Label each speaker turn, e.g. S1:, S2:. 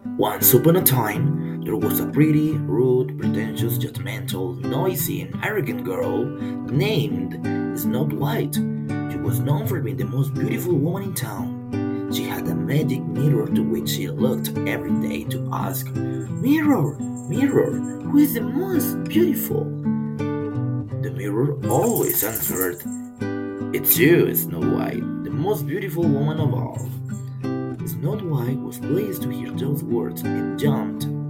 S1: Once upon a time, there was a pretty, rude, pretentious, judgmental, noisy, and arrogant girl named Snow White. She was known for being the most beautiful woman in town. She had a magic mirror to which she looked every day to ask, "Mirror, mirror, who is the most beautiful?" The mirror always answered, "It's you, Snow White, the most beautiful woman of all." Snow White was pleased to hear those words and jumped